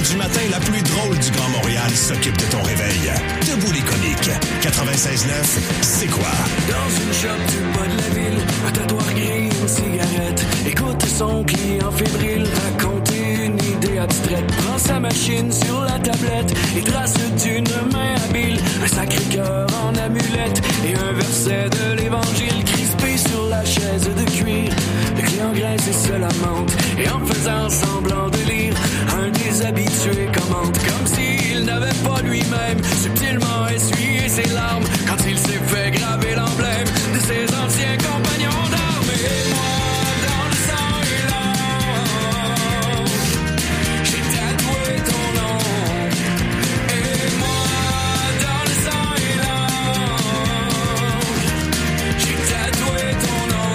du matin la plus drôle du Grand Montréal s'occupe de ton réveil. Debout les comiques. 96.9, c'est quoi? Dans une shop du bas de la ville, un tatoueur gris, une cigarette. Écoute son client fébrile raconter une idée abstraite. Prend sa machine sur la tablette et trace d'une main habile un sacré cœur en amulette et un verset de l'évangile crispé sur la chaise de cuir. Le client grince et se lamente et en faisant semblant de lire, un des habitués commente comme s'il n'avait pas lui-même subtilement essuyé ses larmes quand il s'est fait graver l'emblème de ses anciens compagnons d'armes. Et moi, dans le sang et l'or, j'ai tatoué ton nom. Et moi, dans le sang et l'or, j'ai tatoué ton nom.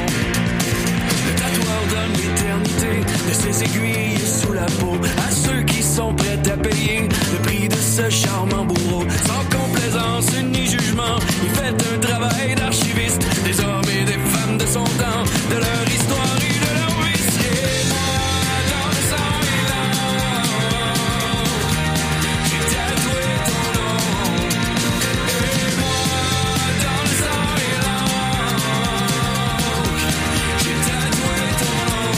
Le tatoueur donne l'éternité de ses aiguilles sous la peau à ceux qui sont prêts à payer le prix de ce charmant bourreau. Sans complaisance ni jugement, il fait un travail d'archiviste des hommes et des femmes de son temps, de leur histoire et de leur vice. Et moi, dans le sang et l'or, j'ai tatoué ton nom. Et moi, dans le sang et l'or, j'ai tatoué ton nom.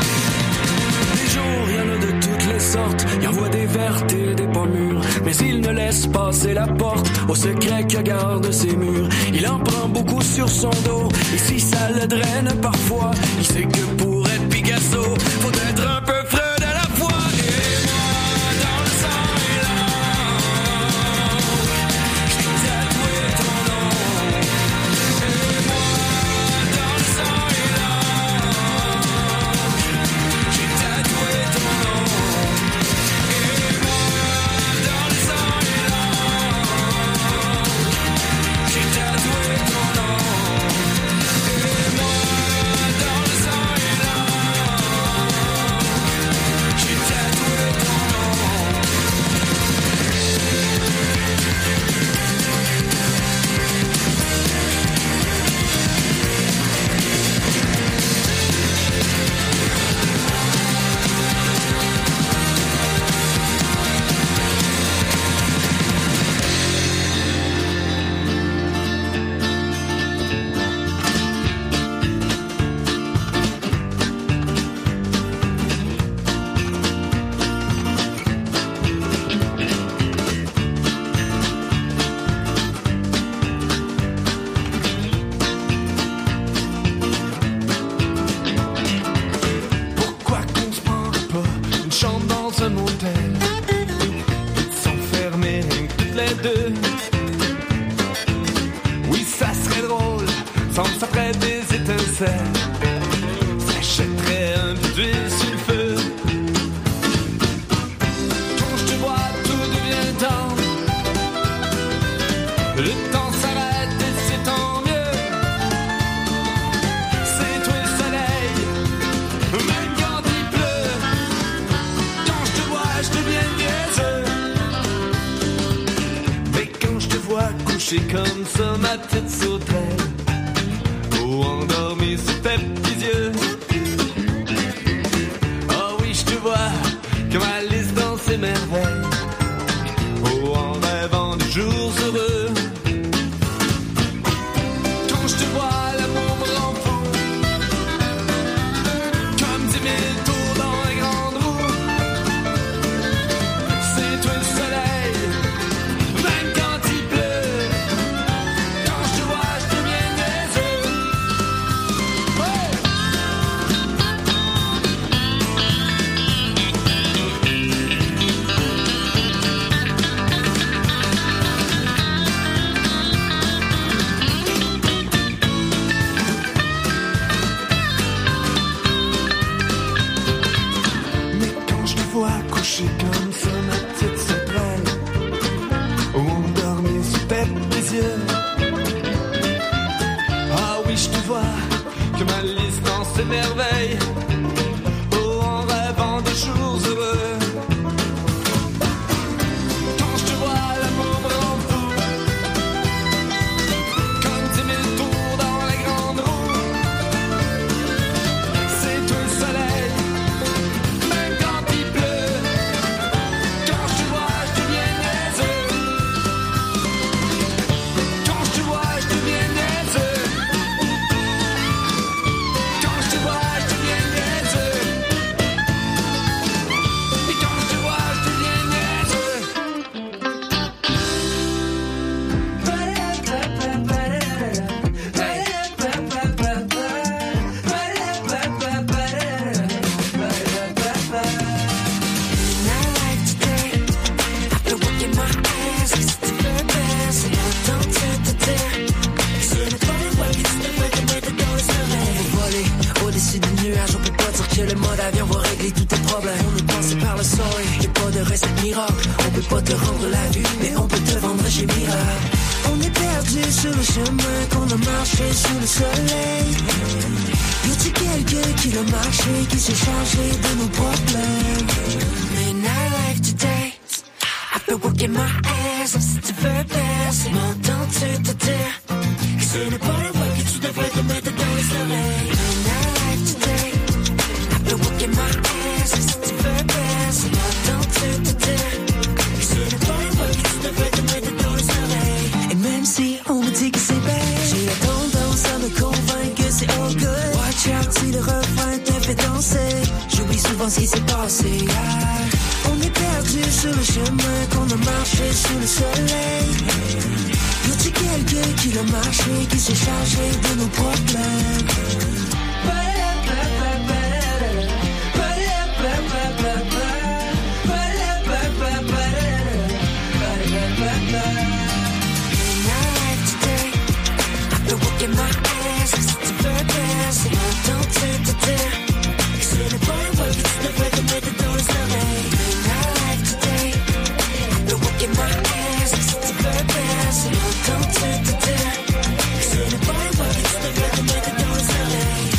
Des jours, il y en a de toutes les sortes, il envoie des vertes et des pas mûres, mais il ne laisse passer la porte au secret que garde ses murs. Il en prend beaucoup sur son dos, et si ça le draine parfois, il sait que pour être Picasso, faut être un peu Freud à la fois. Et moi, dans le sang et l'or, j'ai tatoué ton nom. Et moi, dans le sang et l'or, j'ai tatoué ton nom. Et moi, dans le sang et l'or, j'ai tatoué ton nom. Et moi, dans le sang et l'or, j'ai tatoué ton nom. Pourquoi qu'on se prend pas une chambre dans un motel et de s'enfermer rien que toutes les deux? Oui, ça serait drôle, sans ça ferait des étincelles, ça jetterait un peu d'huile sur le feu. Quand je te vois, tout devient tendre, le temps s'arrête et c'est tant mieux. C'est toi le soleil, même quand il pleut. Quand je te vois, je deviens niaiseux. Mais quand je te vois couché comme ça, ma tête sauterait, oh, endormi sous tes petits yeux. Oh oui, je te vois comme Alice dans ses merveilles, oh, en rêvant de jours heureux. Quand je te vois, l'amour me rend fou, comme 10 000 tours dans la grande roue. C'est toi le soleil, même quand il pleut. Quand je te vois, je deviens niaiseux. Oh! Mais quand je te vois couché comme ça, ma tête se prenne, oh, endormi sous tes petits yeux. Ah oui, je te vois comme Alice dans ses merveilles, oh, en rêvant de jours heureux. Quand je te vois, l'amour me rend fou, comme 10 000 tours dans la grande roue. C'est toi le soleil, même quand il pleut. de recette miracle. On peut pas te rendre la vue, mais on peut te vendre chez Miracle. On est perdu sur le chemin qu'on a marché sous le soleil. Y a-t-il quelqu'un qui l'a marché, qui s'est chargé de nos problèmes? And I like today, I've been working my ass off since the very best. M'entends-tu te dire que ce n'est pas le roi que tu devrais te mettre dans les oreilles? And I like today, I've been working my ass off since the very best. M'entends-tu te dire que ce n'est pas le roi que tu devrais te mettre dans les oreilles? Et même si on me dit que c'est bête, j'ai la tendance à me convaincre que c'est all good. Watch out si le refrain te fait danser. J'oublie souvent ce qui s'est passé. On est perdu sur le chemin qu'on a marché sous le soleil. Y a-t-il quelqu'un qui l'a marché, qui s'est chargé de nos problèmes? Working my ass, it's the very best. M'entends-tu te dire que ce n'est pas le roi que tu devrais te mettre dans les oreilles? And I like today, I've been working my ass, it's the very best. M'entends-tu te dire que ce n'est pas le roi que tu devrais te mettre dans les oreilles?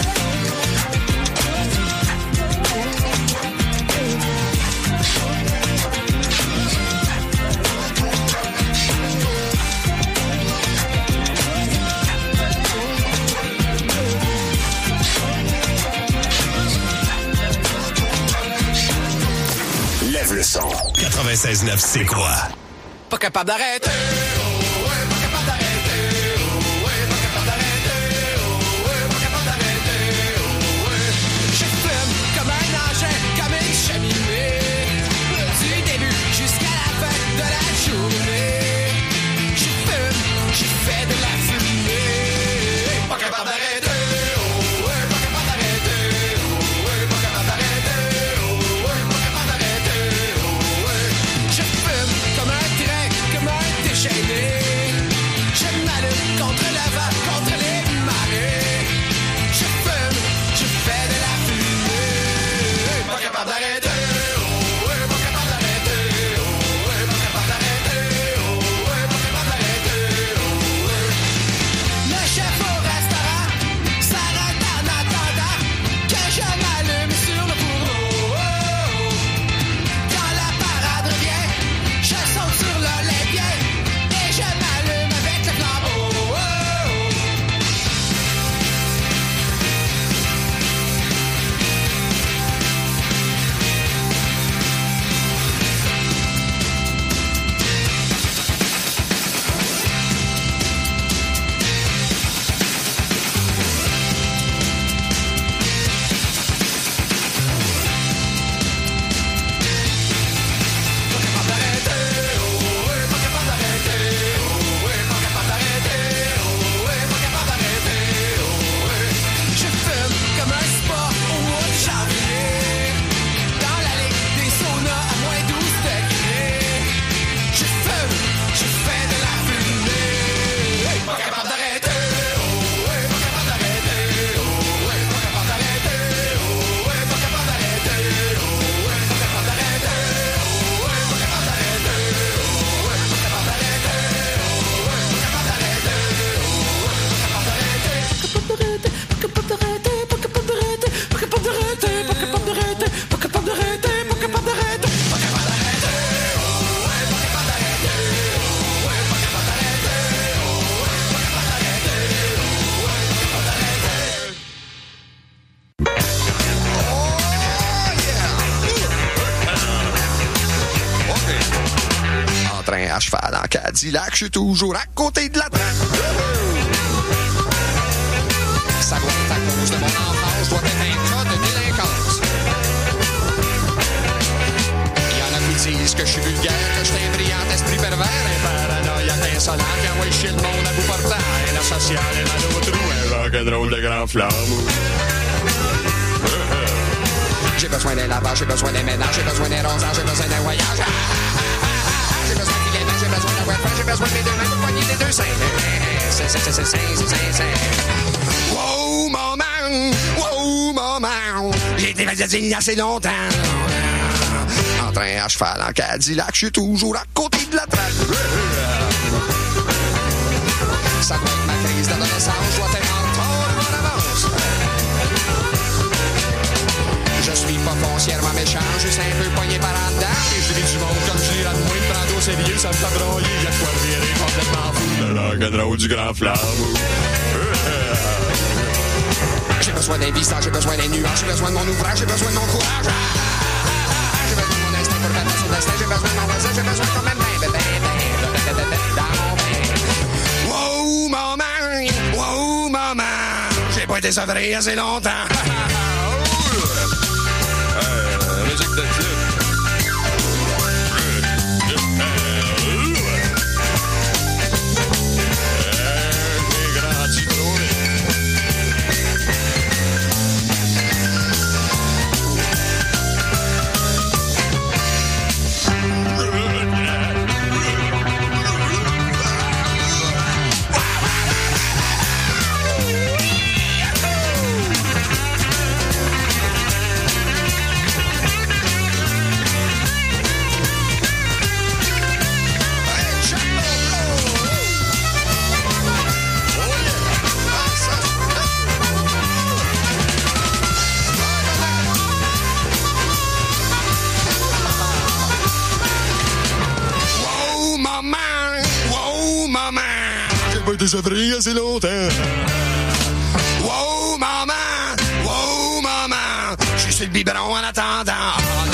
Lève le son. 96.9, c'est quoi? Pas capable d'arrêter. Oh, ouais, pas capable d'arrêter. Oh, ouais, pas capable d'arrêter. Oh, ouais, pas capable d'arrêter. Oh, ouais. Je fume comme un engin, comme une cheminée. Du début jusqu'à la fin de la journée. Je fume, je fais de la fumée. Pas capable d'arrêter. Oh, ouais, pas capable d'arrêter. Oh, ouais, pas capable d'arrêter. Oh, ouais, pas capable d'arrêter. Oh, ouais. Je fume comme un train, comme un déchaîné. Je m'allume contre le vent, contre les marées. Je fume, je fais de la fumée. Pas capable d'arrêter. Oh, ouais, pas capable d'arrêter. Oh, ouais, pas capable d'arrêter. Oh, ouais, pas capable d'arrêter. Oh, ouais. Le chef au restaurant s'arrête en attendant que je m'allume sur le fourneau. Quand la parade revient, je saute sur l'Olympien et je m'allume avec le flambeau. Je fume comme un sport au mois de janvier. Dans la ligue des saunas à moins 12 degrés. Je fume, je fais de la fumée. Pas capable d'arrêter. Oh, ouais, pas capable d'arrêter. Oh, ouais, pas capable d'arrêter. Oh, ouais, pas capable d'arrêter. Oh, ouais, pas capable d'arrêter. Oh, ouais, pas capable d'arrêter. Oh, ouais, pas capable d'arrêter. Oh, ouais, pas capable d'arrêter. Oh, ouais, pas capable d'arrêter. En train à cheval en Cadillac, je suis toujours à côté de la traque. Ça doit être à cause de mon enfance, doit être un cas de délinquance. Il y en a qui disent que je suis vulgaire, que je suis un brillant esprit pervers, un paranoïaque insolent qui envoie chier le monde à bout portant, un asocial, un malotru, un rock'n'roll de grand flamme. J'ai besoin d'un lavage, j'ai besoin d'un ménage, j'ai besoin d'un rosage, j'ai besoin d'un voyage. J'ai besoin de filet, j'ai besoin d'un webfan, j'ai besoin de mes deux mains pour poigner les deux seins. Wow, maman, j'ai été végétarien assez longtemps. en train à cheval en Cadillac, je suis toujours à côté de la traque. Ça doit être ma crise d'adolescence, je dois être en avance. Je suis pas foncièrement méchant, juste un peu poigné par en dedans. Et je vis du monde comme je l'ai de moi, prends au sérieux, ça me fait broyer. Y'a de quoi virer complètement fou. Le rock'n'roll du grand flambeau. J'ai besoin d'un visage, j'ai besoin des nuages, j'ai besoin de mon ouvrage, j'ai besoin de mon courage. J'ai besoin de mon instinct pour battre son destin, j'ai besoin de mon voisin, j'ai besoin quand même d'un dans mon bain. Wow, maman, j'ai pas été sevré assez longtemps. Musique de club. Des sevrés assez longtemps. Wow, maman, je suis sur le biberon en attendant.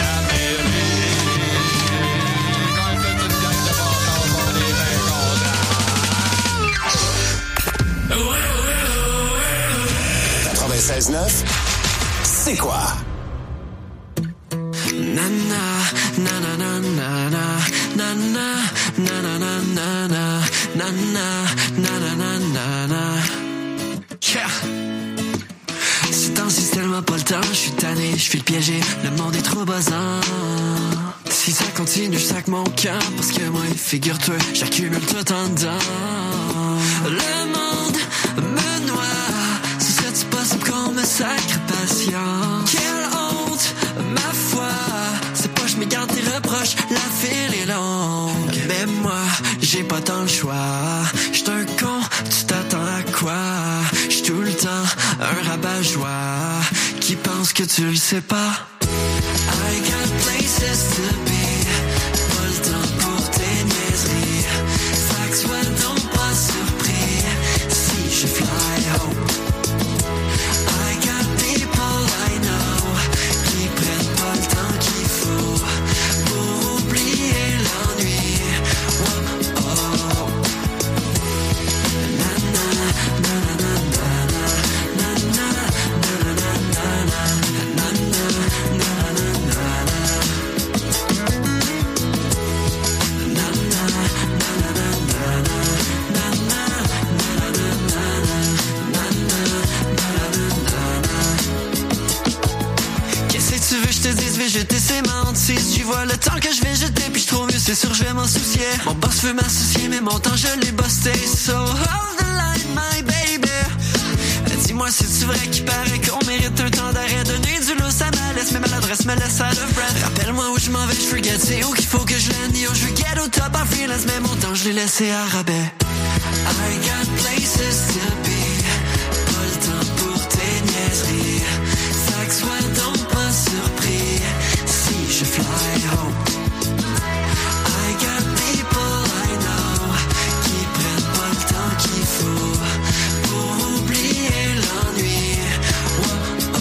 C'est quoi? Nana, nana, nana, nana, nana, nana, nana, nana. Yeah. Ces temps-ci c'est tellement pas le temps, je suis tanné, je fais le piéger, le monde est trop buzzant. Si ça continue, je sac mon camp, parce que moi, figure-toi, j'accumule tout en dedans. Le monde me noie, ce serait-tu possible qu'on me sacre patience? Quelle honte, ma foi, c'est pas je m'égare tes reproches, la file est longue. Mais moi, j'ai pas tant le choix, j'suis un con, tu t'attends à quoi? J'suis tout le temps un rabat-joie qui pense que tu le sais pas. I got places to be, pas le temps pour tes niaiseries. Fait que sois donc pas surpris si je fly home. I got people I know qui prennent pas le temps qu'il faut pour oublier l'ennui. Oh, oh. Na na na na na na na na na na na tu veux je te dise, vais jeter ces mentis. Si tu vois le temps que je vais jeter, puis je trouve mieux, c'est sûr je vais m'en soucier. Mon boss veut m'associer, mais mon temps je l'ai busté. So hold the line, my baby. Dis-moi si c'est vrai qu'il paraît qu'on mérite un temps d'arrêt. Donner du loup, ça malaise, mais maladresse me laisse out of breath. Rappelle-moi où je m'en vais, je forget, c'est où qu'il faut que je l'aime. Yo, je veux get au top en freelance, mais mon temps je l'ai laissé à rabais. I got places to be, pas le temps pour tes niaiseries. Fait que sois donc pas surpris si je fly home. I got people I know qui prennent pas le temps qu'il faut pour oublier l'ennui. Oh, oh.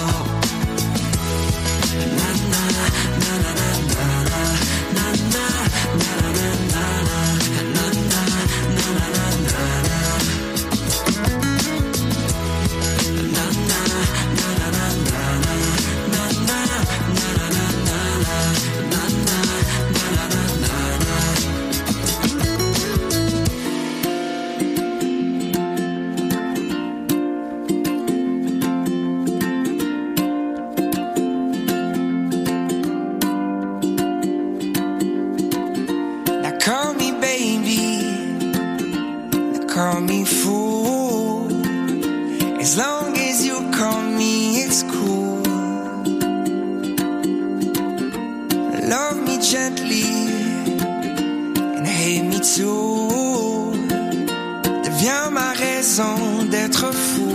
Na na na na na na na na na na na na na. gently and hate me too. Deviens ma raison d'être fou.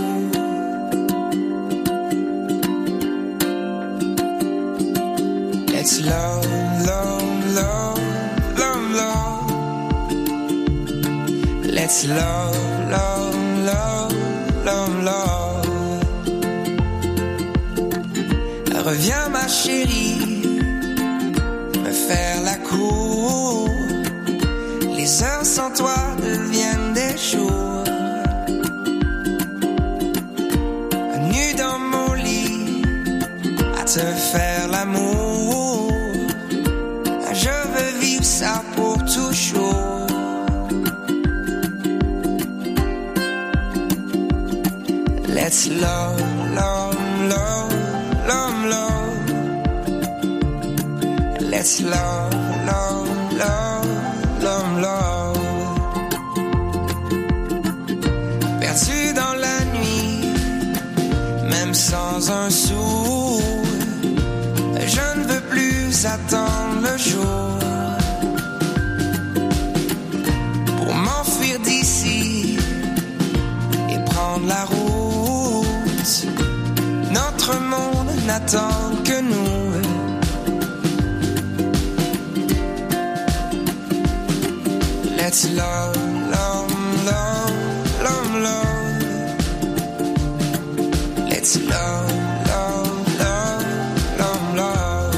Let's love, love, love, love, love. Let's love, love, love, love, love. Reviens ma chérie, me faire la cour. Les heures sans toi deviennent des jours. Nu dans mon lit, à te faire l'amour. Je veux vivre ça pour toujours. Let's love, love, love, love, love. Let's love, love, love, love, love. Perdu dans la nuit, même sans un sou. Je ne veux plus attendre le jour pour m'enfuir d'ici et prendre la route. Notre monde n'attend que nous. Let's love, love, love, love, love. Let's love, love, love, love, love.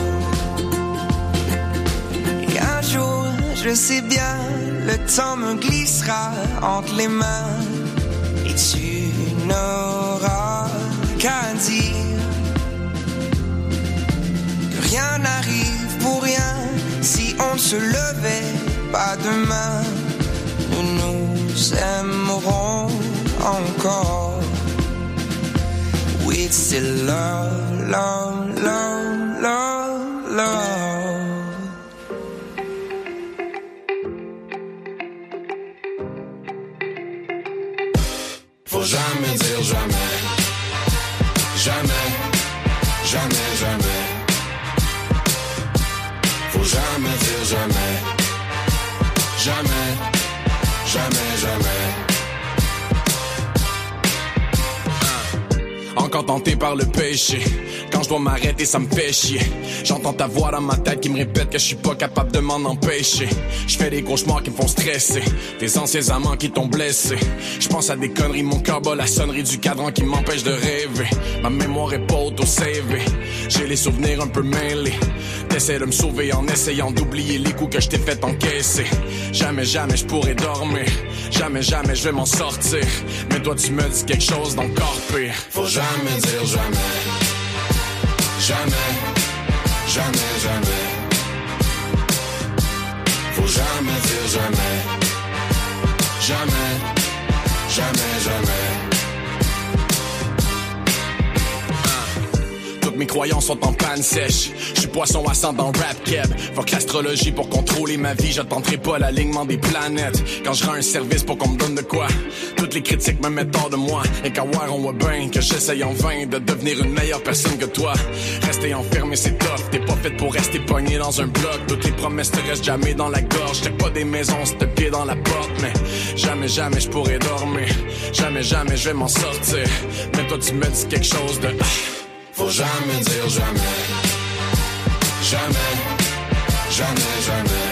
Et un jour, je sais bien, le temps me glissera entre les mains et tu n'auras qu'à dire que rien n'arrive pour rien si on ne se levait pas demain. Nous nous aimerons encore. We'd still love, love, love, love, love. Faut jamais dire jamais. Jamais, jamais, jamais. Faut jamais dire jamais. Jamais, jamais, jamais. Encore tenté par le péché. Quand je dois m'arrêter, ça me fait chier. J'entends ta voix dans ma tête qui me répète que je suis pas capable de m'en empêcher. Je fais des cauchemars qui me font stresser. Des anciens amants qui t'ont blessé. Je pense à des conneries, mon cœur bat la sonnerie du cadran qui m'empêche de rêver. Ma mémoire est pas auto-savée. J'ai les souvenirs un peu mêlés. T'essaies de me sauver en essayant d'oublier les coups que je t'ai fait encaisser. Jamais, jamais je pourrais dormir. Jamais, jamais je vais m'en sortir. Mais toi tu me dis quelque chose d'encore pire. Faut jamais dire jamais. Jamais, jamais, jamais. Faut jamais dire jamais. Jamais, jamais, jamais. Toutes mes croyances sont en panne sèche. J'suis poisson à sang dans rap keb. Fuck l'astrologie pour contrôler ma vie. J'attendrai pas l'alignement des planètes. Quand je rends un service pour qu'on me donne de quoi. Toutes les critiques me mettent hors de moi. Et qu'à voir on voit bien que j'essaye en vain de devenir une meilleure personne que toi. Rester enfermé c'est tough. T'es pas fait pour rester pogné dans un bloc. Toutes les promesses te restent jamais dans la gorge. T'es pas des maisons, c'est te pied dans la porte. Mais jamais, jamais je pourrais dormir. Jamais, jamais je vais m'en sortir. Mais toi tu me dis quelque chose de... Faut jamais dire jamais. Jamais, jamais, jamais.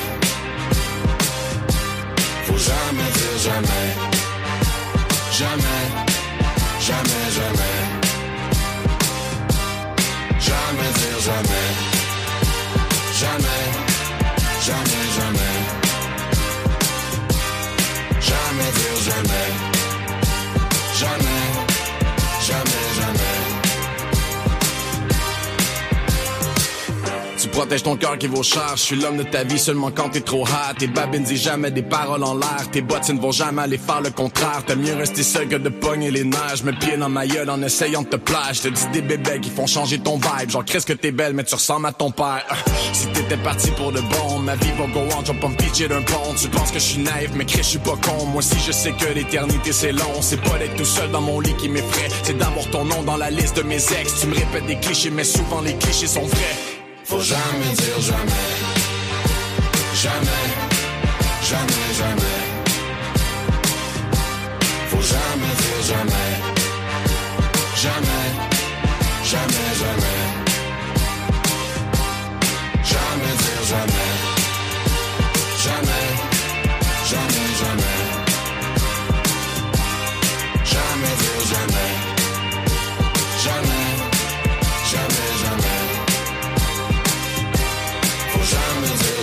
Faut jamais dire jamais. Jamais, jamais, jamais. Jamais dire jamais. Jamais, jamais, jamais. Jamais dire jamais. Jamais, jamais, jamais. Tu protèges ton cœur qui vaut cher. Je suis l'homme de ta vie seulement quand t'es trop hot. Tes babines disent jamais des paroles en l'air. Tes bottes ne vont jamais aller faire le contraire. T'as mieux rester seul que de pogner les nerfs. Je me pieds dans ma gueule en essayant de te plaire. Je te dis des bébés qui font changer ton vibe. Genre Chris que t'es belle mais tu ressembles à ton père. Si t'étais parti pour de bon, ma vie va go on. Je vais pas me pitcher d'un pont. Tu penses que je suis naïf mais Chris je suis pas con. Moi aussi je sais que l'éternité c'est long. C'est pas d'être tout seul dans mon lit qui m'effraie. C'est d'avoir ton nom dans la liste de mes ex. Tu me répètes des clichés mais souvent les clichés sont vrais. Faut jamais dire jamais.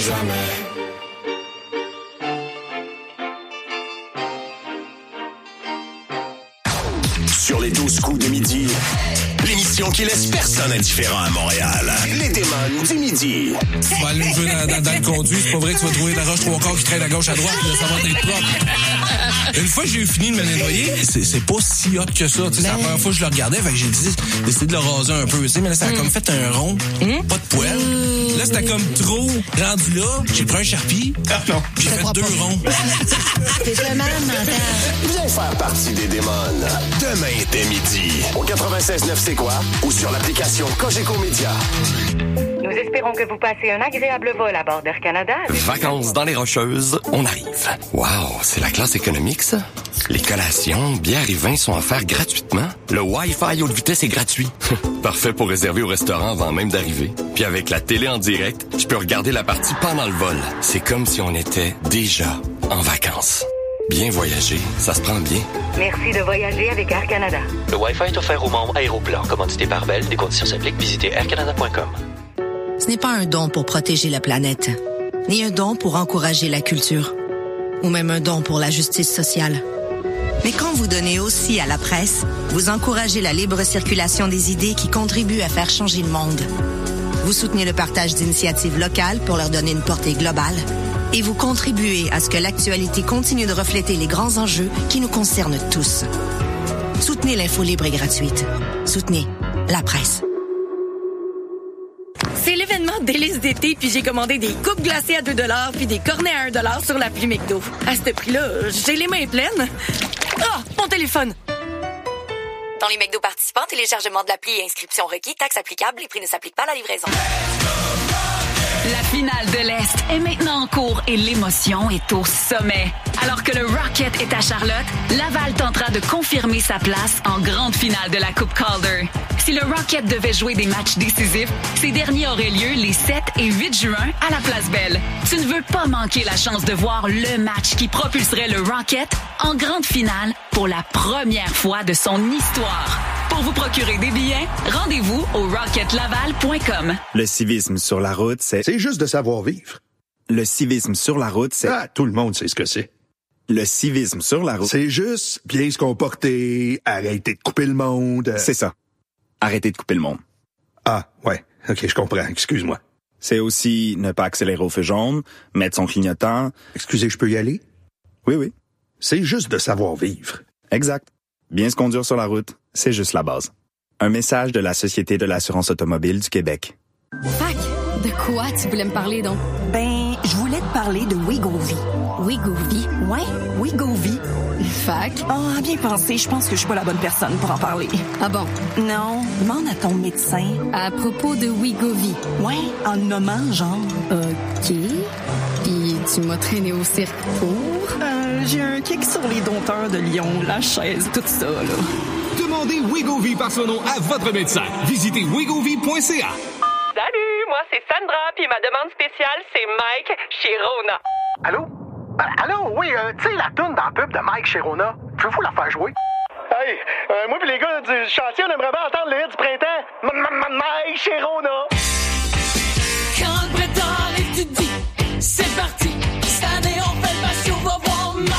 jamais. Sur les 12 coups de midi, l'émission qui laisse personne indifférent à Montréal. Les démons du midi. Tu vas aller jouer dans le conduit, c'est pas vrai que tu vas trouver de la roche trois quarts qui traîne à gauche à droite, là, ça va être propre. Une fois que j'ai fini de me nettoyer, c'est pas si hot que ça. C'est la première fois que je le regardais, fait que j'ai décidé de le raser un peu. Mais là, ça a comme fait un rond, pas de poêle. Là, c'était comme trop rendu là. J'ai pris un Sharpie, j'ai fait 2 ronds. C'est seulement mental. Viens faire partie des démons. Demain dès midi. Au 96.9 C'est quoi? Ou sur l'application Cogeco Média. Nous espérons que vous passez un agréable vol à bord d'Air Canada. Vacances dans les Rocheuses, on arrive. Wow, c'est la classe économique, ça? Les collations, bières et vins sont offerts gratuitement. Le Wi-Fi haute vitesse est gratuit. Parfait pour réserver au restaurant avant même d'arriver. Puis avec la télé en direct, je peux regarder la partie pendant le vol. C'est comme si on était déjà en vacances. Bien voyager, ça se prend bien. Merci de voyager avec Air Canada. Le Wi-Fi est offert aux membres Aéroplan, commandité par Bell. Des conditions s'appliquent. Visitez aircanada.com. Ce n'est pas un don pour protéger la planète, ni un don pour encourager la culture, ou même un don pour la justice sociale. Mais quand vous donnez aussi à la presse, vous encouragez la libre circulation des idées qui contribuent à faire changer le monde. Vous soutenez le partage d'initiatives locales pour leur donner une portée globale, et vous contribuez à ce que l'actualité continue de refléter les grands enjeux qui nous concernent tous. Soutenez l'info libre et gratuite. Soutenez la presse. C'est l'événement délice d'été, puis j'ai commandé des coupes glacées à 2$ puis des cornets à 1$ sur l'appli McDo. À ce prix-là, j'ai les mains pleines. Ah, mon téléphone! Dans les McDo participants, téléchargement de l'appli et inscription requis, taxes applicables, les prix ne s'appliquent pas à la livraison. La finale de l'Est est maintenant en cours et l'émotion est au sommet. Alors que le Rocket est à Charlotte, Laval tentera de confirmer sa place en grande finale de la Coupe Calder. Si le Rocket devait jouer des matchs décisifs, ces derniers auraient lieu les 7 et 8 juin à la Place Belle. Tu ne veux pas manquer la chance de voir le match qui propulserait le Rocket en grande finale pour la première fois de son histoire. Pour vous procurer des billets, rendez-vous au rocketlaval.com. Le civisme sur la route, c'est juste de savoir vivre. Le civisme sur la route, c'est... Ah, tout le monde sait ce que c'est. Le civisme sur la route... C'est juste bien se comporter, arrêter de couper le monde... C'est ça. Arrêter de couper le monde. Ah, ouais. OK, je comprends. Excuse-moi. C'est aussi ne pas accélérer au feu jaune, mettre son clignotant... Excusez, je peux y aller? Oui, oui. C'est juste de savoir vivre. Exact. Bien se conduire sur la route, c'est juste la base. Un message de la Société de l'assurance automobile du Québec. Fac, de quoi tu voulais me parler donc? Ben, je voulais te parler de Wegovy. Wegovy? Ouais, Wegovy. Fac? Ah, bien pensé, je pense que je suis pas la bonne personne pour en parler. Ah bon? Non, demande à ton médecin. À propos de Wegovy? Ouais, en nommant genre. OK. Puis tu m'as traîné au cirque pour? J'ai un kick sur les dompteurs de lion, la chaise, tout ça, là. Demandez Wegovy par son nom à votre médecin. Visitez wegovy.ca. Salut, moi c'est Sandra, puis ma demande spéciale, c'est Mike chez Rona. Allô? Allô, oui, tu sais, la toune dans le pub de Mike chez Rona, pouvez-vous la faire jouer? Hey, moi pis les gars du chantier, on aimerait bien entendre le hit du printemps. Mike chez Rona. Quand le printemps arrive, tu te dis, c'est parti. Cette année, on fait le patio, on va voir Mike.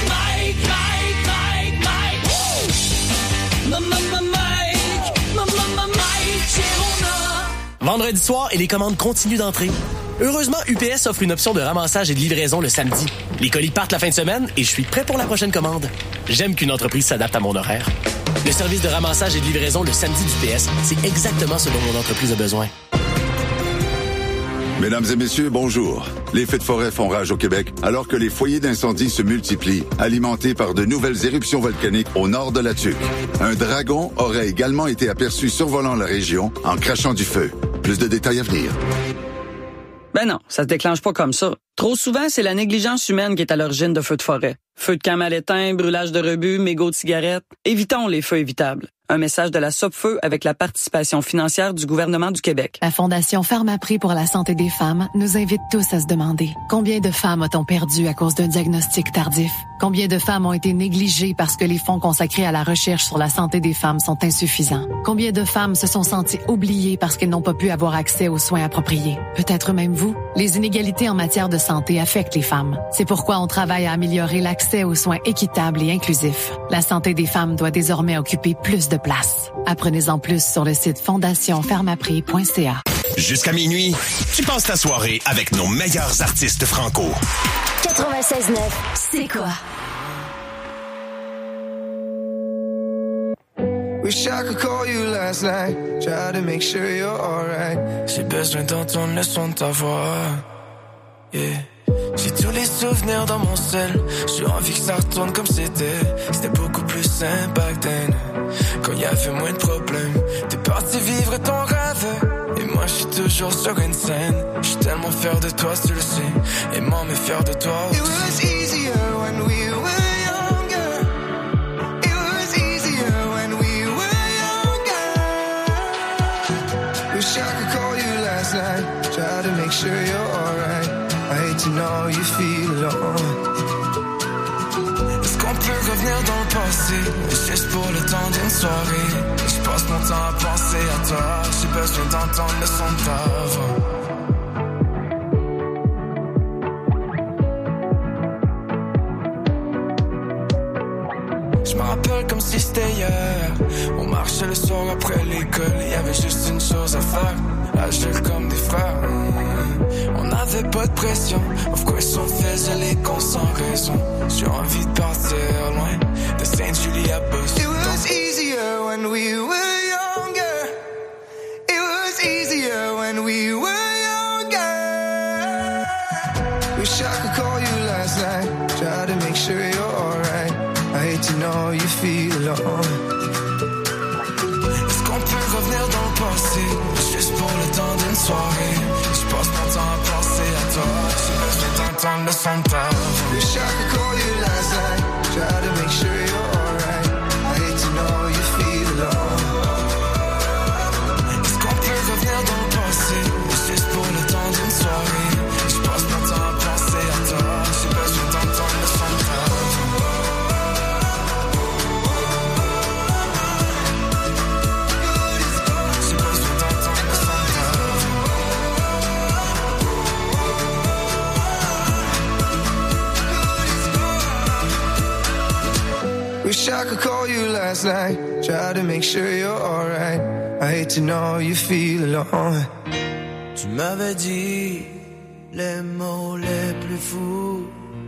Vendredi soir et les commandes continuent d'entrer. Heureusement, UPS offre une option de ramassage et de livraison le samedi. Les colis partent la fin de semaine et je suis prêt pour la prochaine commande. J'aime qu'une entreprise s'adapte à mon horaire. Le service de ramassage et de livraison le samedi d'UPS, c'est exactement ce dont mon entreprise a besoin. Mesdames et messieurs, bonjour. Les feux de forêt font rage au Québec alors que les foyers d'incendie se multiplient, alimentés par de nouvelles éruptions volcaniques au nord de la Tuque. Un dragon aurait également été aperçu survolant la région en crachant du feu. Plus de détails à venir. Ben non, ça se déclenche pas comme ça. Trop souvent, c'est la négligence humaine qui est à l'origine de feux de forêt. Feux de camp mal éteints, brûlage de rebut, mégots de cigarettes. Évitons les feux évitables. Un message de la Sopfeu avec la participation financière du gouvernement du Québec. La Fondation Pharmaprix pour la santé des femmes nous invite tous à se demander combien de femmes a-t-on perdu à cause d'un diagnostic tardif? Combien de femmes ont été négligées parce que les fonds consacrés à la recherche sur la santé des femmes sont insuffisants? Combien de femmes se sont senties oubliées parce qu'elles n'ont pas pu avoir accès aux soins appropriés? Peut-être même vous. Les inégalités en matière de santé affectent les femmes. C'est pourquoi on travaille à améliorer l'accès aux soins équitables et inclusifs. La santé des femmes doit désormais occuper plus de place. Apprenez-en plus sur le site fondationpharmaprix.ca. Jusqu'à minuit, tu passes ta soirée avec nos meilleurs artistes franco. 96.9, c'est quoi? Wish I could call you last night, try to make sure you're alright. J'ai besoin d'entendre le son de ta voix, yeah. J'ai tous les souvenirs dans mon sel. J'ai envie que ça retourne comme c'était. C'était beaucoup plus simple back then, quand y avait moins de problèmes. T'es parti vivre ton rêve, et moi j'suis toujours sur une scène. J'suis tellement fier de toi, tu le sais, et moi mais fier de toi aussi. It was easier when we were younger. It was easier when we were younger. Wish I could call you last night, try to make sure you're alright. I hate to know you feel alone. Est-ce qu'on peut revenir dans le passé, juste pour le temps d'une soirée? Je passe mon temps à penser à toi, j'ai besoin d'entendre le son de ta voix. Je me rappelle comme si c'était hier. On marchait le soir après l'école, il y avait juste une chose à faire, agir comme des frères. On n'avait pas de pression, of course on faisait les cons sans raison. J'ai envie de partir loin de Sainte-Julie à Boston. It was easier when we were younger. It was easier when we were younger. Wish I could call you last night, try to make sure you're alright. I hate to know you feel alone. Est-ce qu'on peut revenir dans le passé, juste pour le temps d'une soirée? Je passe mon temps à penser à toi, j'ai besoin d'entendre le son de ta voix. Wish I could call you last night, try to make sure you're alright. I hate to know you feel alone. Est-ce qu'on peut revenir dans le passé, juste pour le temps d'une soirée? Je passe mon temps à penser à toi, j'ai besoin d'entendre le son de ta voix. Wish I could call you last night, try to make sure you're alright. I hate to know you feel alone. Tu m'avais dit les mots les plus fous,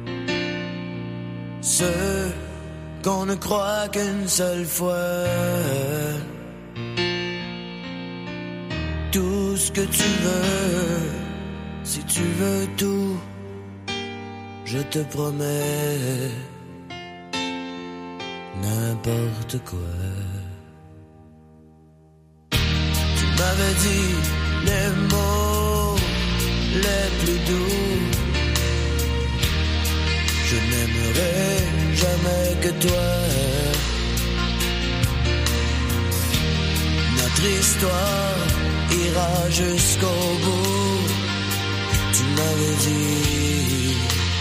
ceux qu'on ne croit qu'une seule fois. Tout ce que tu veux, si tu veux tout, je te promets. N'importe quoi. Tu m'avais dit les mots les plus doux. Je n'aimerai jamais que toi. Notre histoire ira jusqu'au bout. Tu m'avais dit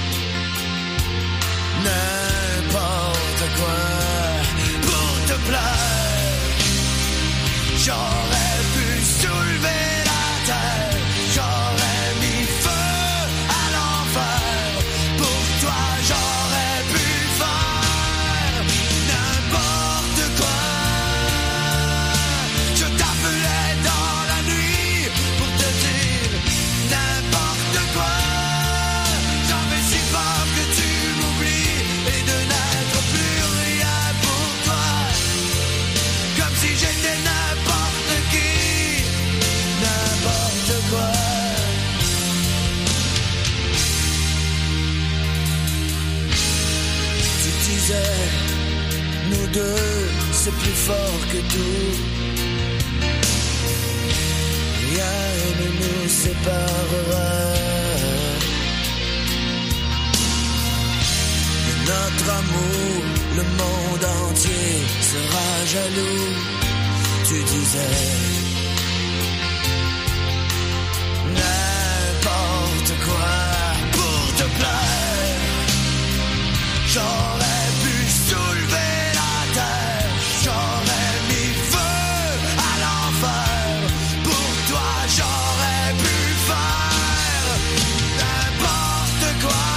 n'importe quoi. Te plaire, j'aurais pu soulever la terre, j'aurais mis feu à l'enfer. Pour toi, j'aurais pu faire n'importe quoi. Je t'appelais dans la nuit pour te dire n'importe quoi. J'en fais si peur que tu m'oublies et de n'être plus rien pour toi. Comme si j'étais n'importe qui, n'importe quoi. Tu disais, nous deux, c'est plus fort que tout. Rien ne nous séparera de notre amour, le monde entier sera jaloux. Tu disais n'importe quoi pour te plaire. J'aurais pu soulever la terre, j'aurais mis feu à l'enfer. Pour toi, j'aurais pu faire n'importe quoi.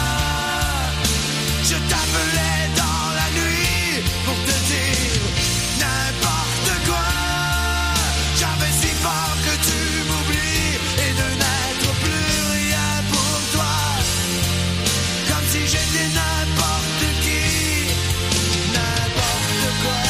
Je t'appelais dans la nuit pour te dire n'importe quoi. J'avais si peur que tu m'oublies et de n'être plus rien pour toi. Comme si j'étais n'importe qui, n'importe quoi.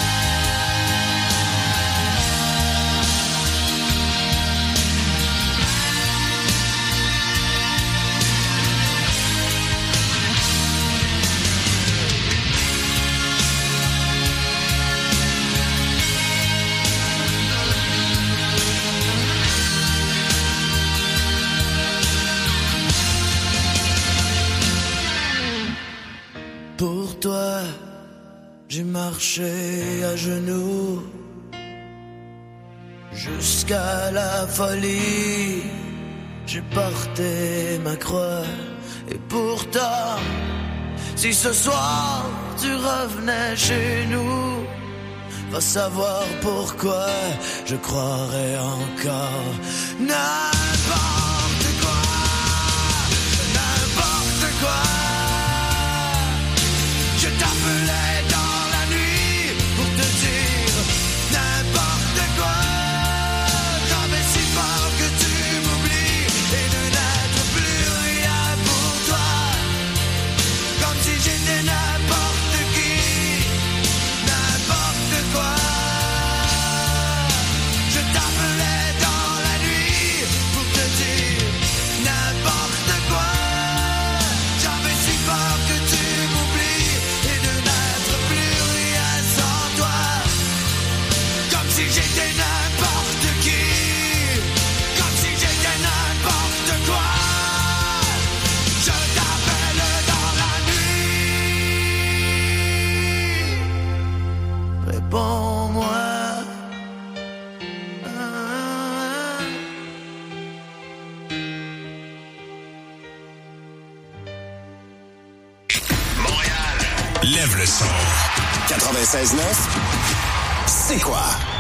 Pour toi, j'ai marché à genoux jusqu'à la folie. J'ai porté ma croix et pourtant, si ce soir tu revenais chez nous, va savoir pourquoi je croirais encore n'importe quoi, n'importe quoi. Je t'appelais dans la nuit pour te dire n'importe quoi. J'avais si peur que tu m'oublies et de n'être plus rien pour toi. Comme si j'étais n'importe qui, n'importe quoi. Je t'appelais dans la nuit pour te dire n'importe quoi. J'avais si peur que tu m'oublies et de n'être plus rien sans toi. Comme si j'étais n'importe qui, comme si j'étais n'importe quoi. Je t'appelle dans la nuit. Réponds-moi. Lève le son. 96.9, c'est quoi?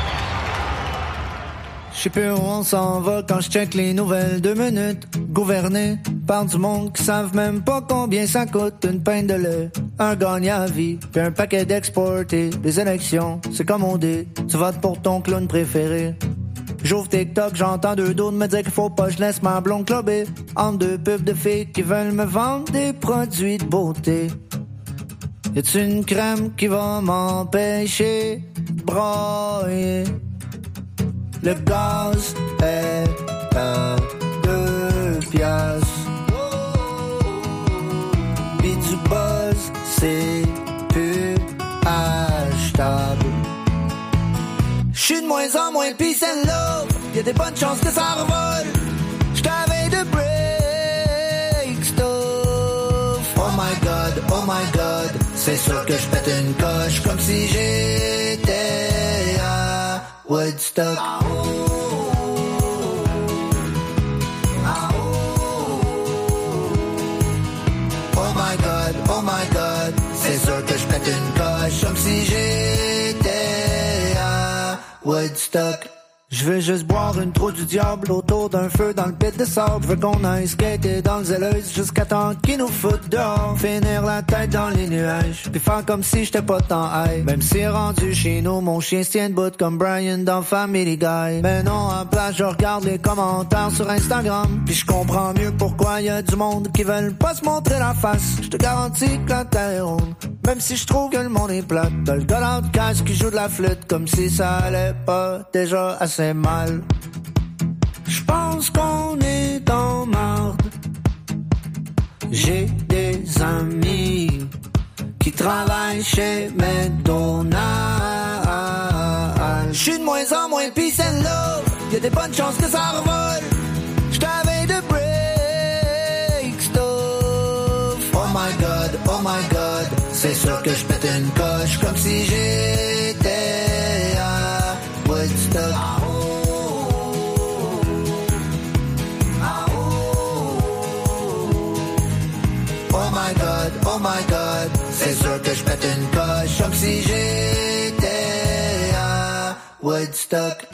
Je sais plus où on s'en va quand je check les nouvelles 2 minutes. Gouverné par du monde qui savent même pas combien ça coûte une pinte de lait. Un gagnant à vie, puis un paquet d'exportés. Les élections, c'est comme on dit, tu votes pour ton clown préféré. J'ouvre TikTok, j'entends 2 d'autres me dire qu'il faut pas que je laisse ma blonde clubber entre 2 pubs de filles qui veulent me vendre des produits de beauté. Y'a-tu une crème qui va m'empêcher de broyer? Le gaz est à 2 piastres. Pis du buzz, c'est plus achetable. J'suis de moins en moins pis celle-là, y'a des bonnes chances que ça revole. J't'avais de break stuff. Oh my god, c'est sûr que j'pète une coche comme si j'étais à Woodstock. Oh my god, c'est sûr que j'pète une coche comme si j'étais à Woodstock. Je veux juste boire une trou du diable autour d'un feu dans le pit de sable. Je veux qu'on aille skater dans le zèleuse jusqu'à temps qu'ils nous foutent dehors. Finir la tête dans les nuages, puis faire comme si j'étais pas tant high. Même si rendu chez nous, mon chien se tient debout comme Brian dans Family Guy. Mais non, en place, je regarde les commentaires sur Instagram, puis je comprends mieux pourquoi y a du monde qui veulent pas se montrer la face. Je te garantis que la terre est ronde, même si je trouve que le monde est plate. T'as le gars de casse qui joue de la flûte comme si ça allait pas déjà assez mal. J'pense qu'on est dans marde. J'ai des amis qui travaillent chez McDonald's. J'suis de moins en moins pis celle-là, y'a des bonnes chances que ça revole. J't'avais de break stuff. Oh my god, c'est sûr que je pète une coche comme si j'étais à Woodstock. Oh my God, c'est sûr que je pète une coche comme si j'étais à Woodstock.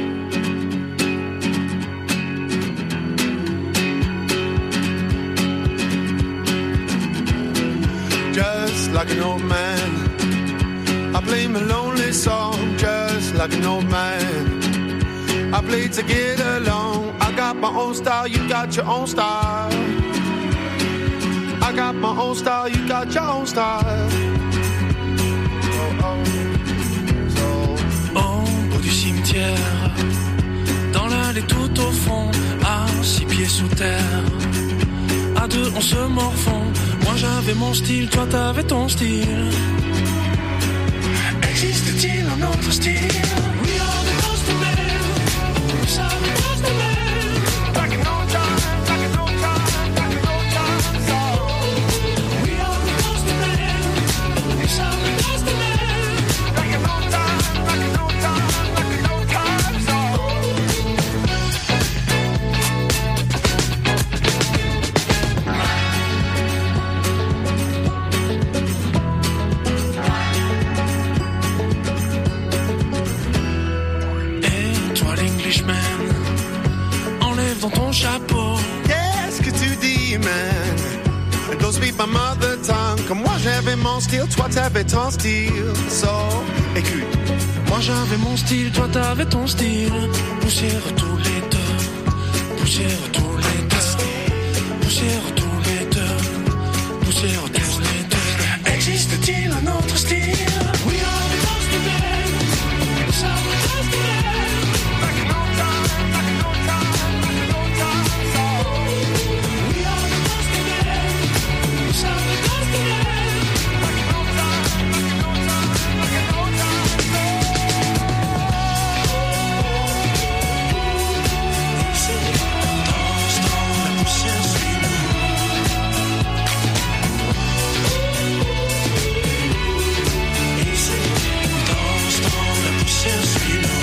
Just like an old man, I play my lonely song. Just like an old man, I play to get along. I got my own style, you got your own style. I got my own style, you got your own style. Au bout du cimetière, dans l'allée tout au fond, à 6 pieds sous terre. À deux on se morfond. Moi j'avais mon style, toi t'avais ton style. Existe-t-il un autre style? We are the Ghost Men. We are the Ghost Men. Back in old times, back in old times, back in old times. We are the Ghost Men. We are the Ghost Men. Back in old times, back in old times, back in old times. Enlève dans ton chapeau. Qu'est-ce que tu dis, man? Don't speak my mother tongue. Comme moi j'avais mon style, toi t'avais ton style. So, écoute. Moi j'avais mon style, toi t'avais ton style. Poussière tous les deux. Poussière tous les deux. Poussière tous les deux. Poussière tous les deux. Existe-t-il un autre style? We are the Ghost Men. We are the Ghost Men. Back in old time, back in old time, back in old time. We are the Ghost Men. We are the Ghost Men. Back in old time, back in old time, back in old time. Danse dans la poussière, suis-nous. Ici, danse dans la poussière, suis-nous.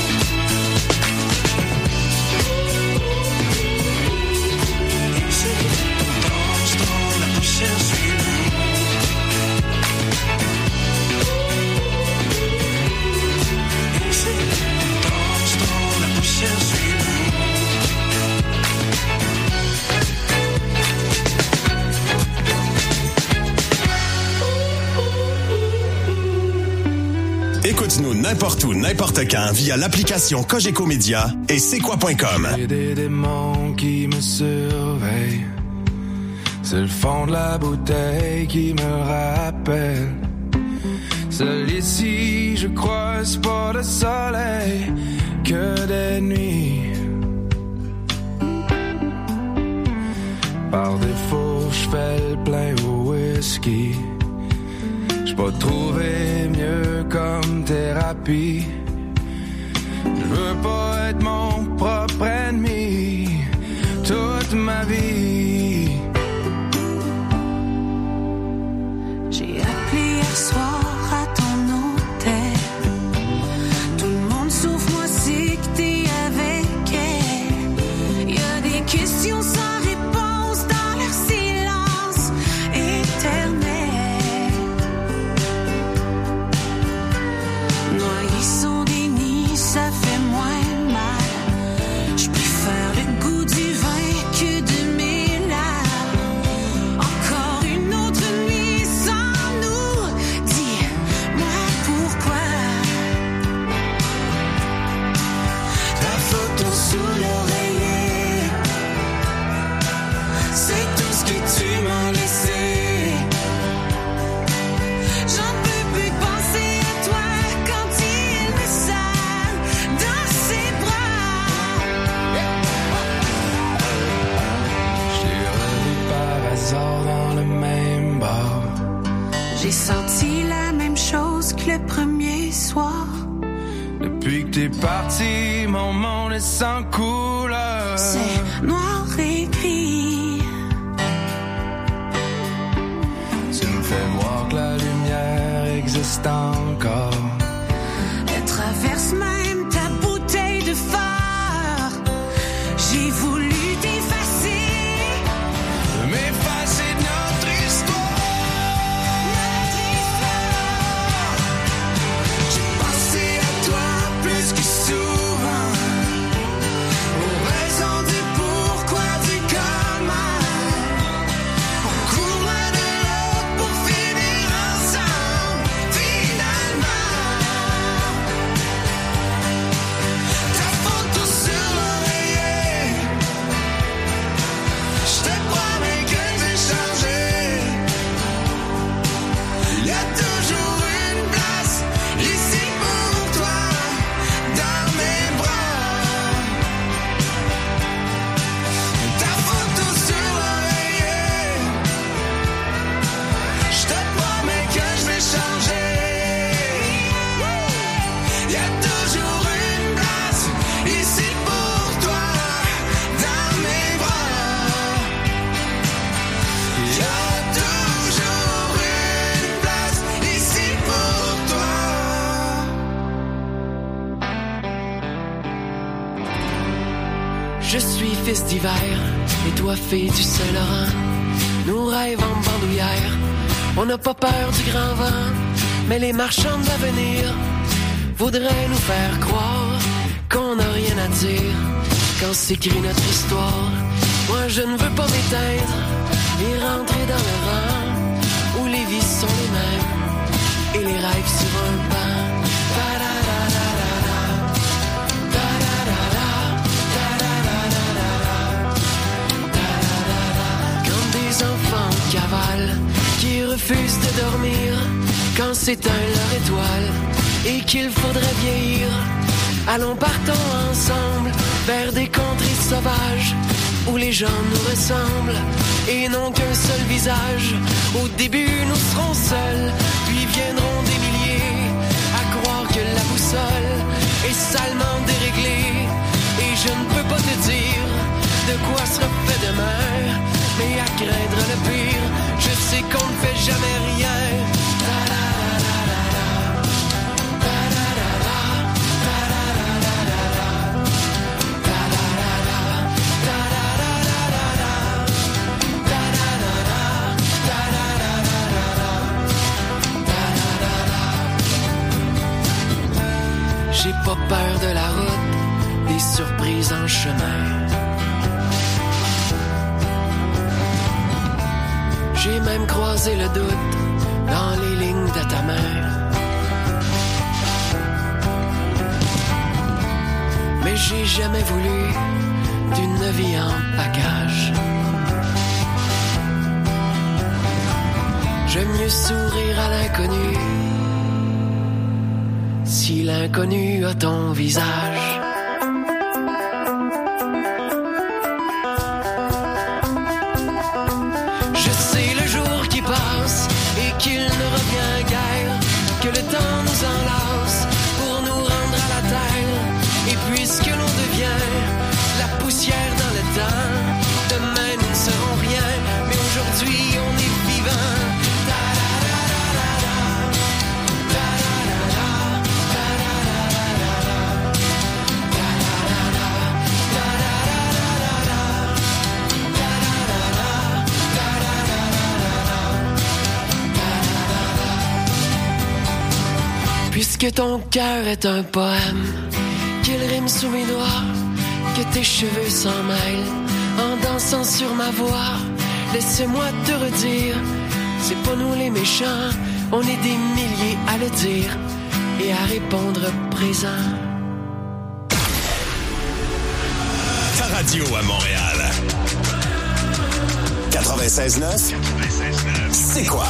Ici, danse dans la poussière, suis-nous. Ici, danse dans la poussière, suis-nous. Écoute-nous n'importe où, n'importe quand via l'application Cogeco Média et c'est quoi.com. J'ai des démons qui me surveillent. C'est le fond de la bouteille qui me rappelle. Seul ici, je crois, c'est pas le soleil que des nuits. Par défaut, je fais le plein au whisky. J'ai pas trouvé mieux comme thérapie. Je veux pas être mon propre ennemi toute ma vie. J'ai appelé hier soir à ton hôtel. Tout le monde sauf moi sait que t'es avec elle. Y'a des questions sans réponse dans leur silence éternel. Noyés son déni, ça fait moins mal. Je préfère le goût du vin que de mes larmes. Encore une autre nuit sans nous. Dis-moi pourquoi. Ta photo sous l'oreiller, c'est tout ce que tu m'as laissé. J'en peux plus penser à toi quand il me serre dans ses bras. J'ai revu par hasard dans le même bar. J'ai senti la même chose que le premier soir. Depuis que t'es parti, mon monde est sans couleur. C'est noir et gris. Tu me fais voir que la existe encore. Elle traverse même ta bouteille de phare. J'ai voulu t'effacer, m'effacer de notre histoire. J'ai pensé à toi plus que souvent, aux raisons du pourquoi, du comment. On court loin de l'autre pour finir ensemble, finalement. Ta photo sur l'oreiller, je te promets que j'ai changé. Y a toujours une place ici pour toi, dans mes bras. Ta photo sur l'oreiller, je te promets que je vais changer. Y a toujours une place ici pour toi, dans mes bras. Y a toujours une place ici pour toi. Je suis fils d'hiver et toi fille du Saint-Laurent. Nous rêvons en bandoulière, on n'a pas peur du grand vent. Mais les marchands d'avenir voudraient nous faire croire qu'on n'a rien à dire quand s'écrit notre histoire. Moi je ne veux pas m'éteindre et rentrer dans le rang où les vies sont les mêmes et les rêves sur un banc. Quand des enfants cavalent, qui refusent de dormir quand s'éteint leur étoile et qu'il faudrait vieillir, allons partons ensemble vers des contrées sauvages où les gens nous ressemblent et n'ont qu'un seul visage. Au début nous serons seuls, puis viendront des milliers à croire que la boussole est salement déréglée. Et je ne peux pas te dire de quoi sera fait demain, mais à craindre le pire, je sais qu'on ne fait jamais rien. J'ai pas peur de la route, des surprises en chemin. J'ai même croisé le doute dans les lignes de ta main. Mais j'ai jamais voulu d'une vie en bagage. J'aime mieux sourire à l'inconnu si l'inconnu a ton visage. Je sais le jour qui passe et qu'il ne revient guère, que le temps nous enlace pour nous rendre à la terre. Et puisque l'on devient la poussière dans le temps, demain nous ne serons rien, mais aujourd'hui on est vivant. Puisque ton cœur est un poème, qu'il rime sous mes doigts, que tes cheveux s'en mêlent en dansant sur ma voix. Laisse-moi te redire, c'est pas nous les méchants, on est des milliers à le dire et à répondre présent. Ta radio à Montréal. 96.9. C'est quoi?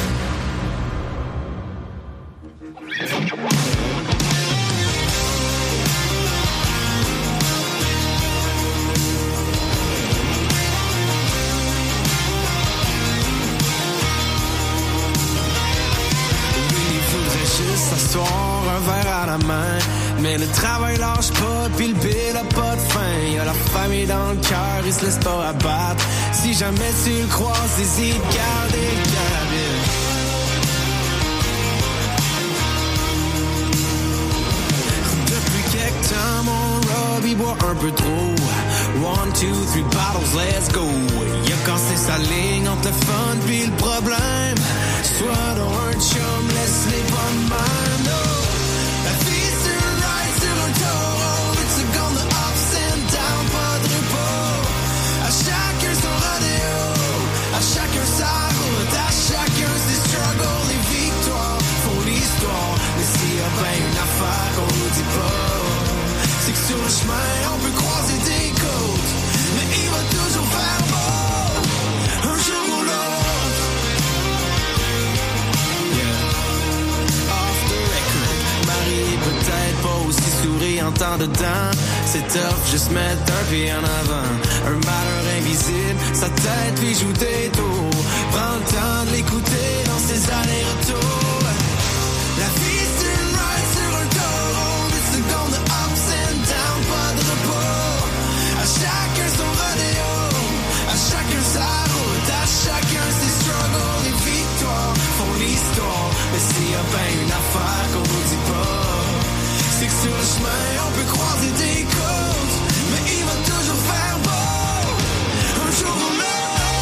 S'asseoir, un verre à la main, mais le travail lâche pas, puis le bill a pas de fin. Y'a la famille dans le cœur, il se laisse pas abattre. Si jamais tu le croises, hésite, garder le cœur à ville. temps, mon Robbie boit un peu trop. 1, 2, 3 bottles, let's go. Il a cassé sa ligne entre le fun pis le problème. Soit dans un chum, laisse-les pas de même, no. La vie sur un ride, sur un taureau. It's a gun de ups and down, pas de repos. À chacun son rodéo, à chacun sa route, à chacun ses struggles, les victoires font l'histoire. Mais s'il y a bien une affaire qu'on nous dit pas, c'est que sur le chemin on peut croiser des côtes, mais il va toujours faire beau, un jour ou l'autre. Yeah. Off the record, Marie est peut-être pas aussi souriante en dedans. C'est tough, juste mettre un pied en avant. Un malheur invisible, sa tête lui joue des tours. Prends le temps de l'écouter dans ses allers-retours. La vie c'est une ride sur un taureau. It's a gun de ups and down, pas de repos. À chacun son rodéo, à chacun sa route, à chacun ses struggles. Les victoires font l'histoire. Mais s'il y a bien une affaire qu'on nous dit pas, c'est que sur le chemin on peut croiser des côtes, mais il va toujours faire beau, un jour ou l'autre.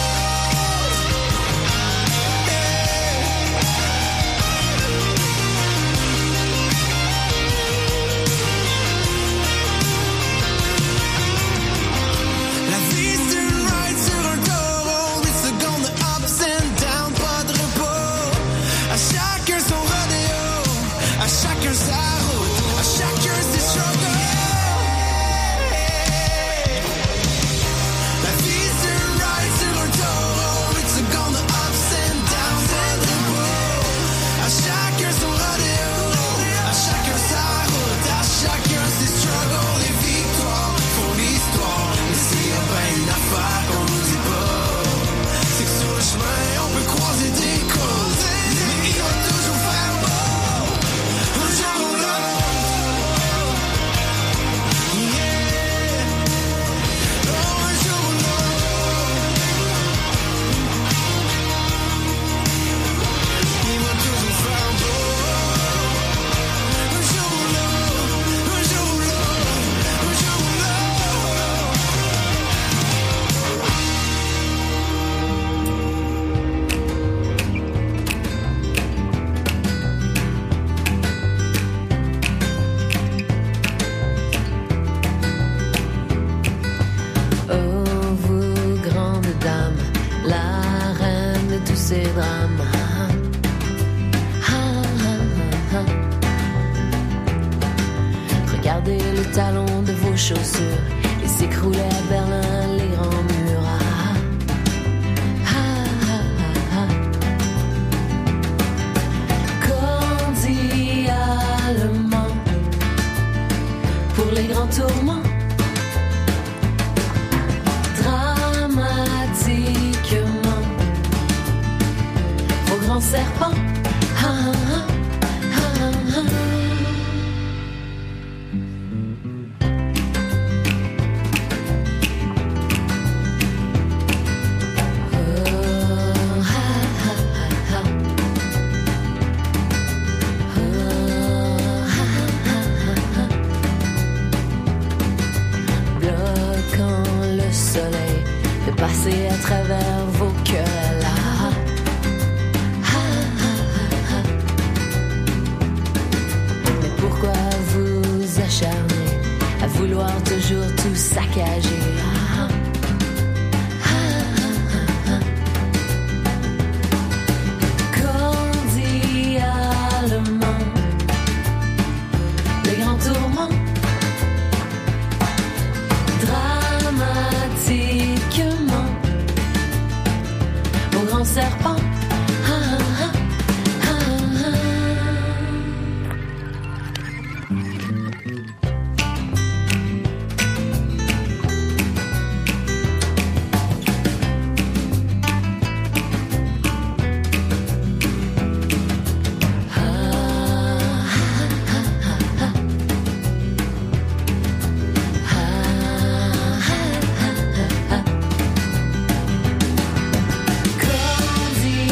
La vie c'est une ride sur un taureau. It's a gun de ups and down, pas de repos. À chacun son rodéo, à chacun sa route, à chacun ses struggles. La vie c'est une ride sur un taureau. It's a gun de ups and down, pas de repos. À chacun son rodéo, à chacun sa route, à chacun ses struggles. Les victoires font l'histoire. Mais s'il y a bien une affaire qu'on nous dit pas, c'est que sur le chemin on peut croiser des côtes, mais il va toujours faire beau, un jour ou l'autre. Yeah. Oh, un jour ou l'autre. Il va toujours faire beau, un jour ou l'autre, un jour ou l'autre, un jour ou l'autre. Oh, vous, grande dame, la reine de tous ces drames. Ah, ah, ah, ah. Regardez le talon de vos chaussures et s'écroulaient à Berlin les grands murs. Ah, ah, ah, ah. Cordialement, pour les grands tourments. Dramatiquement, vos grands serpents. Ah, ah, ah, ah, ah. Oh, ah, ah, ah, ah. Oh, ah, ah, ah, ah. Bloquant le soleil de passer à travers vos querelles. Ah, ah, ah, ah. Mais pourquoi vous acharner à vouloir toujours tout saccager? Ah, ah, ah, ah. Cordialement, les grands tourments. Dramatiquement, mon grand serpent. Ah, ah, ah, ah, ah. Cordialement,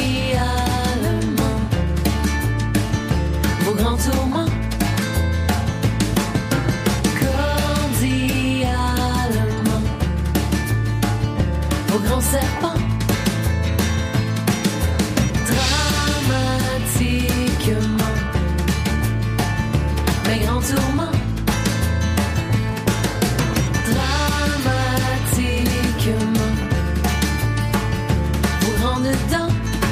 dedans.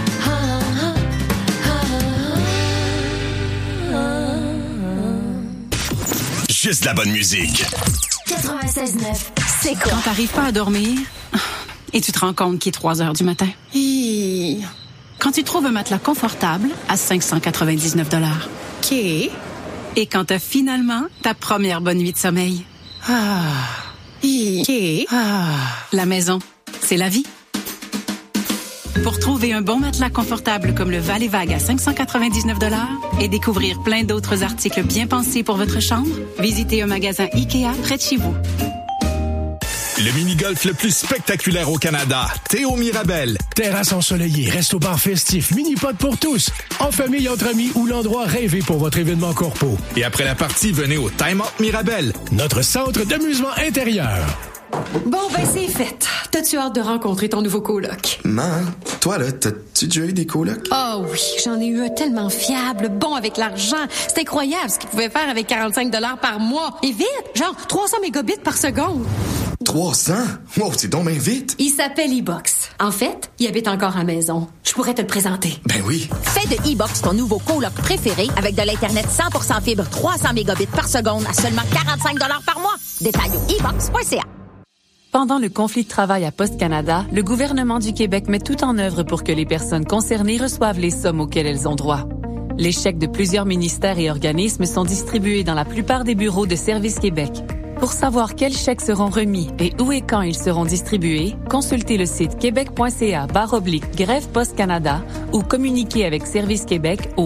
Juste la bonne musique. 96.9, c'est quoi? Quand t'arrives pas à dormir et tu te rends compte qu'il est 3 heures du matin. Quand tu trouves un matelas confortable à 599 $. OK. Et quand t'as finalement ta première bonne nuit de sommeil. OK. La maison, c'est la vie. Pour trouver un bon matelas confortable comme le Val et Vague à 599 $ et découvrir plein d'autres articles bien pensés pour votre chambre, visitez un magasin IKEA près de chez vous. Le mini-golf le plus spectaculaire au Canada. Théo Mirabel. Terrasse ensoleillée, resto-bar festif, mini-pod pour tous. En famille, entre amis ou l'endroit rêvé pour votre événement corpo. Et après la partie, venez au Time Out Mirabel. Notre centre d'amusement intérieur. Bon, ben c'est fait. T'as-tu hâte de rencontrer ton nouveau coloc? Man, toi là, t'as-tu déjà eu des colocs? Oh oui, j'en ai eu un tellement fiable, bon avec l'argent. C'est incroyable ce qu'il pouvait faire avec 45 $ par mois. Et vite, genre 300 mégabits par seconde. 300? Wow, c'est donc bien vite. Il s'appelle E-Box. En fait, il habite encore à la maison. Je pourrais te le présenter. Ben oui. Fais de E-Box ton nouveau coloc préféré avec de l'Internet 100% fibre 300 mégabits par seconde à seulement 45 $ par mois. Détail au e-box.ca. Pendant le conflit de travail à Poste Canada, le gouvernement du Québec met tout en œuvre pour que les personnes concernées reçoivent les sommes auxquelles elles ont droit. Les chèques de plusieurs ministères et organismes sont distribués dans la plupart des bureaux de Service Québec. Pour savoir quels chèques seront remis et où et quand ils seront distribués, consultez le site québec.ca/grève Poste Canada ou communiquez avec Service Québec au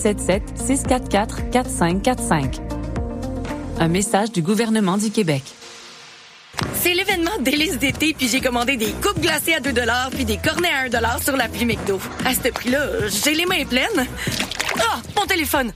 1-877-644-4545. Un message du gouvernement du Québec. C'est l'événement délice d'été, puis j'ai commandé des coupes glacées à 2 $ puis des cornets à 1 $ sur l'appli McDo. À ce prix-là, j'ai les mains pleines. Mon téléphone!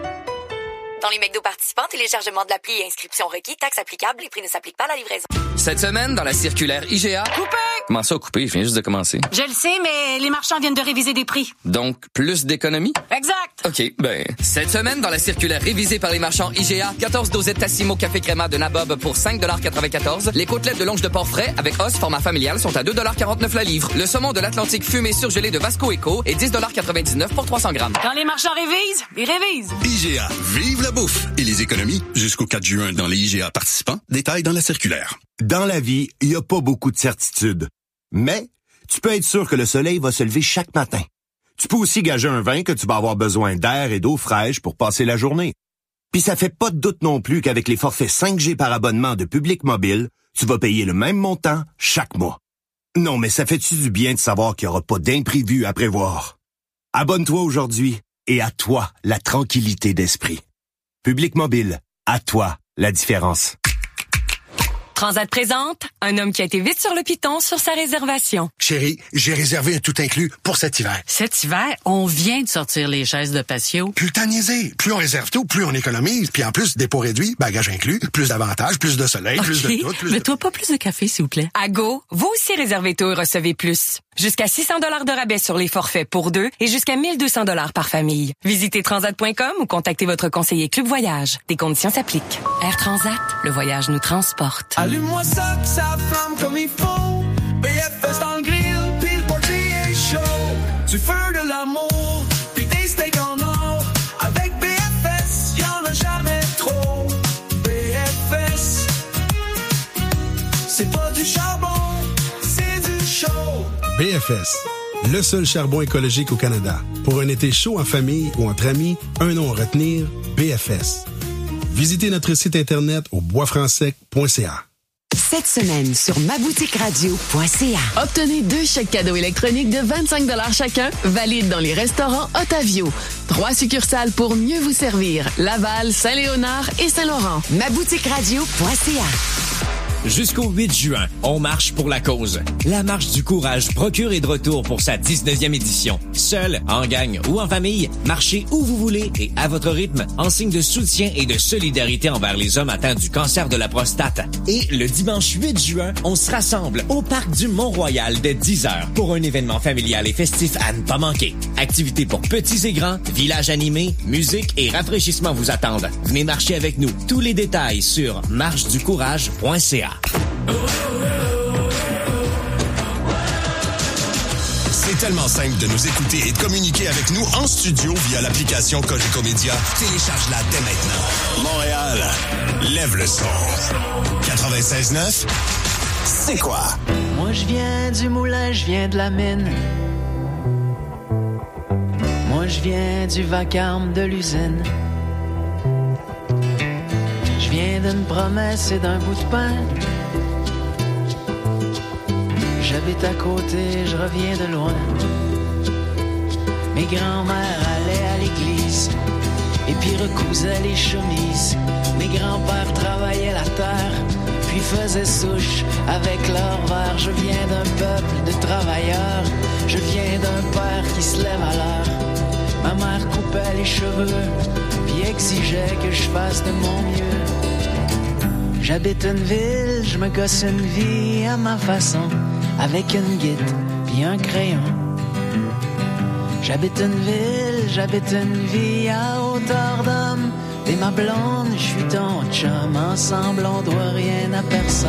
Dans les McDo participants, téléchargement de l'appli et inscription requis, taxes applicables, les prix ne s'appliquent pas à la livraison. Cette semaine, dans la circulaire IGA... Coupé! Comment ça, coupé? Je viens juste de commencer. Je le sais, mais les marchands viennent de réviser des prix. Donc, plus d'économies? Exact! OK, cette semaine, dans la circulaire révisée par les marchands IGA, 14 dosettes Tassimo Café Créma de Nabob pour 5,94 $. Les côtelettes de longe de porc frais avec os format familial sont à 2,49 $ la livre. Le saumon de l'Atlantique fumé surgelé de Vasco Eco est 10,99 $ pour 300 grammes. Quand les marchands révisent, ils révisent. IGA, vive la bouffe et les économies jusqu'au 4 juin dans les IGA participants. Détails dans la circulaire. Dans la vie, il n'y a pas beaucoup de certitudes. Mais tu peux être sûr que le soleil va se lever chaque matin. Tu peux aussi gager un vin que tu vas avoir besoin d'air et d'eau fraîche pour passer la journée. Puis ça fait pas de doute non plus qu'avec les forfaits 5G par abonnement de Public Mobile, tu vas payer le même montant chaque mois. Non, mais ça fait-tu du bien de savoir qu'il n'y aura pas d'imprévu à prévoir? Abonne-toi aujourd'hui et à toi la tranquillité d'esprit. Public Mobile, à toi la différence. Transat présente un homme qui a été vite sur le piton sur sa réservation. Chérie, j'ai réservé un tout inclus pour cet hiver. Cet hiver, on vient de sortir les chaises de patio. Plus le temps de niaiser. Plus on réserve tôt, plus on économise. Puis en plus, dépôt réduit, bagages inclus, plus d'avantages, plus de soleil, plus de tout. Mets-toi pas plus de café, s'il vous plaît. À Go, vous aussi réservez tôt et recevez plus. Jusqu'à 600 $ de rabais sur les forfaits pour deux et jusqu'à 1 200 $ par famille. Visitez transat.com ou contactez votre conseiller Club Voyage. Des conditions s'appliquent. Air Transat, le voyage nous transporte. Allume-moi ça, que ça flamme comme il faut. BFS dans le grill, pis le party est chaud. Du feu de l'amour, pis des steaks en or. Avec BFS, y'en a jamais trop. BFS, c'est pas du charbon, c'est du chaud. BFS, le seul charbon écologique au Canada. Pour un été chaud en famille ou entre amis, un nom à retenir, BFS. Visitez notre site internet au boisfrancsec.ca. Cette semaine sur maboutiqueradio.ca. Obtenez 2 chèques cadeaux électroniques de 25 $ chacun, valides dans les restaurants Otavio. 3 succursales pour mieux vous servir. Laval, Saint-Léonard et Saint-Laurent. maboutiqueradio.ca. Jusqu'au 8 juin, on marche pour la cause. La Marche du Courage procure est de retour pour sa 19e édition. Seul, en gang ou en famille, marchez où vous voulez et à votre rythme, en signe de soutien et de solidarité envers les hommes atteints du cancer de la prostate. Et le dimanche 8 juin, on se rassemble au Parc du Mont-Royal dès 10h pour un événement familial et festif à ne pas manquer. Activités pour petits et grands, village animé, musique et rafraîchissement vous attendent. Venez marcher avec nous. Tous les détails sur marcheducourage.ca. C'est tellement simple de nous écouter et de communiquer avec nous en studio via l'application Cogeco Média. Télécharge-la dès maintenant. Montréal, lève le son. 96.9, c'est quoi? Moi je viens du moulin, je viens de la mine. Moi je viens du vacarme de l'usine. Je viens d'une promesse et d'un bout de pain. J'habite à côté, je reviens de loin. Mes grands-mères allaient à l'église et puis recousaient les chemises. Mes grands-pères travaillaient la terre puis faisaient souche avec leur verre. Je viens d'un peuple de travailleurs. Je viens d'un père qui se lève à l'heure. Ma mère coupait les cheveux puis exigeait que je fasse de mon mieux. J'habite une ville, je me gosse une vie à ma façon, avec une guide puis un crayon. J'habite une ville, j'habite une vie à hauteur d'homme. T'es ma blonde, je suis ton chum. Ensemble on doit rien à personne.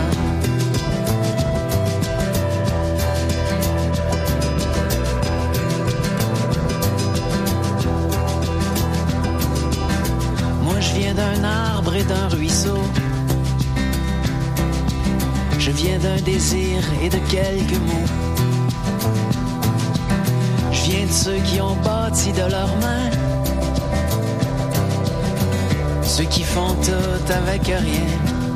Moi je viens d'un arbre et d'un ruisseau. Je viens d'un désir et de quelques mots. Je viens de ceux qui ont bâti de leurs mains, ceux qui font tout avec rien.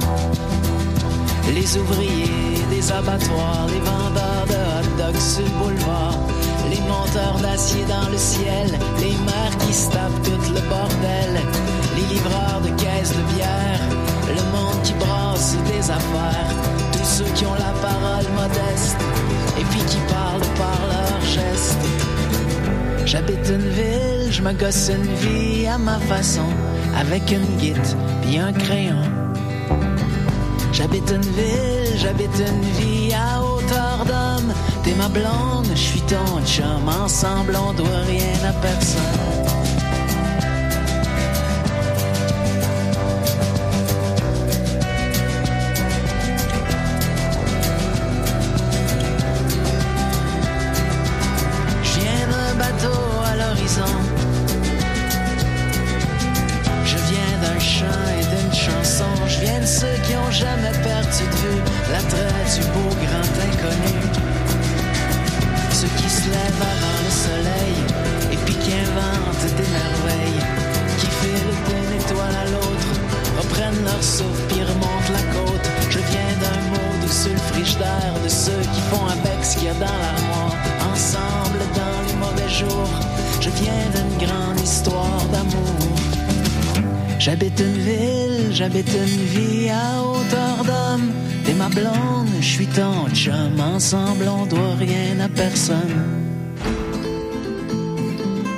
Les ouvriers des abattoirs, les vendeurs de hot dogs sur le boulevard, les monteurs d'acier dans le ciel, les mères qui se tapent tout le bordel, les livreurs de caisses de bière, le monde qui brasse des affaires, tous ceux qui ont la parole modeste et puis qui parlent par leurs gestes. J'habite une ville, je me gosse une vie à ma façon, avec une guide puis un crayon. J'habite une ville, j'habite une vie à hauteur d'homme. T'es ma blonde, je suis ton chum. Ensemble on doit rien à personne. Jamais perdu de vue l'attrait du beau grand inconnu. Ceux qui se lèvent avant le soleil et puis qui inventent des merveilles, qui filent d'une étoile à l'autre, reprennent leur souffle puis remontent la côte. Je viens d'un mot doux sur le frigidaire, de ceux qui font avec ce qu'il y a dans l'armoire. Ensemble dans les mauvais jours, je viens d'une grande histoire d'amour. J'habite une ville, j'habite une vie à hauteur d'homme. T'es ma blonde, je suis ton chum. Ensemble on doit rien à personne.